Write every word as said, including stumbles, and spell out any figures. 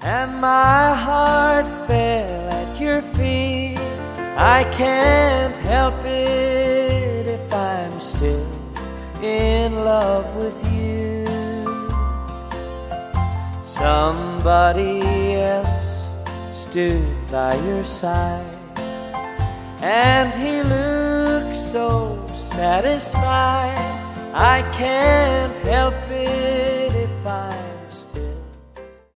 and my heart fell at your feet. I can't help it if I'm still in love with you. Somebody else stood by your side, and he looked so satisfied. I can't help it if I